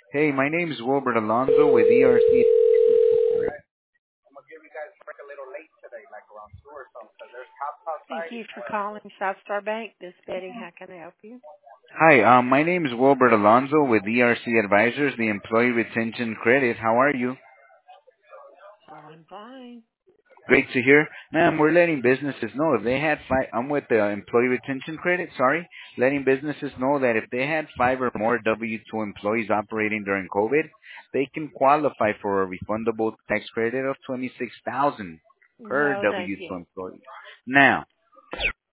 Hey, my name is Wilbert Alonzo with ERC. Thank you for calling South Star Bank. This is Betty. How can I help you? Hi, my name is Wilbert Alonzo with ERC Advisors, the Employee Retention Credit. How are you? I'm fine. Great to hear. Ma'am, we're letting businesses know if they had five, I'm with the Employee Retention Credit, sorry, letting businesses know that if they had five or more W-2 employees operating during COVID, they can qualify for a refundable tax credit of 26,000 per No, thank W-2 you. employee. Now,